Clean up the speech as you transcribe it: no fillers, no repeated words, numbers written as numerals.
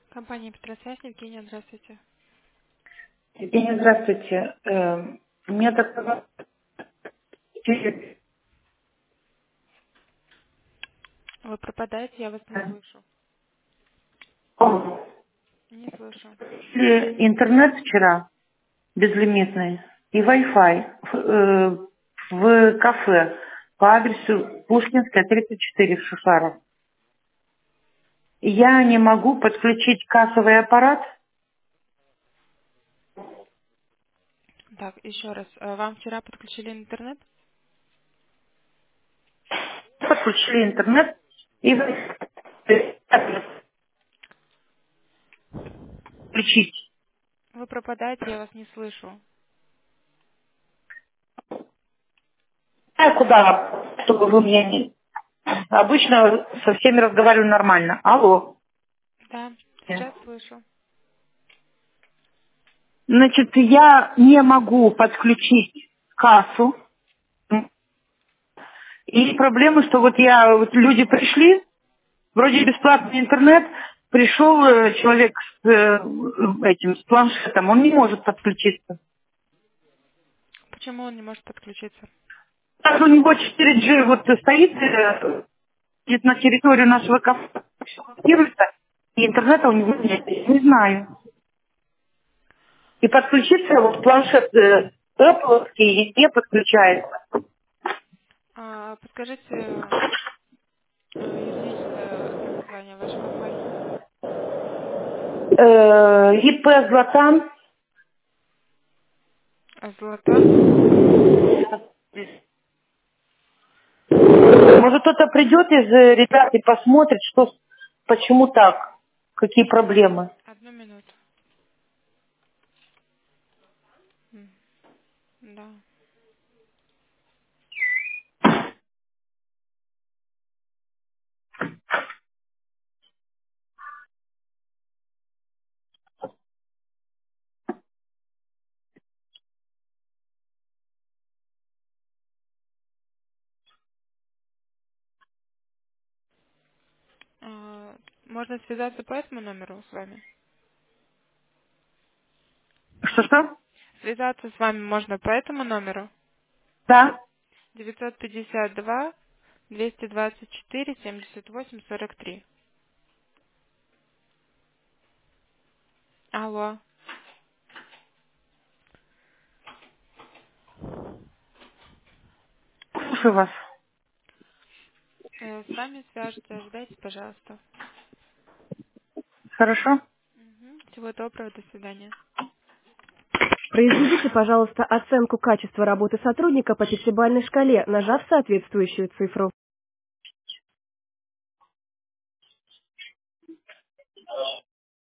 Компания «Петросвязь», Евгения, здравствуйте. Евгения, здравствуйте. У меня такой вопрос. Вы пропадаете, я вас не слышу. Не слышу. Интернет вчера безлимитный и Wi-Fi в кафе по адресу Пушкинская, 34 в Шушарах. Я не могу подключить кассовый аппарат. Так, еще раз. Вам вчера подключили интернет? Подключили интернет и включить. Вы пропадаете, я вас не слышу. А куда, чтобы вы меня не... Обычно со всеми разговариваю нормально. Алло. Да, сейчас слышу. Значит, я не могу подключить кассу. И проблема, что вот люди пришли, вроде бесплатный интернет, пришел человек с планшетом, он не может подключиться. Почему он не может подключиться? Так у него 4G вот стоит едет на территорию нашего кафе, и интернета у него нет. Не знаю. И подключиться вот планшет Apple не подключается. Подскажите юридическое название вашей компании. ИП Златан. Златан? Может, кто-то придет из ребят и посмотрит, почему так, какие проблемы. Одну минуту. Да. Можно связаться по этому номеру с вами? Что-что? Связаться с вами можно по этому номеру? Да. 952-224-78-43. Алло. Слушаю вас. С вами свяжутся. Ожидайте, пожалуйста. Хорошо? Всего доброго. До свидания. Произведите, пожалуйста, оценку качества работы сотрудника по пятибалльной шкале, нажав соответствующую цифру.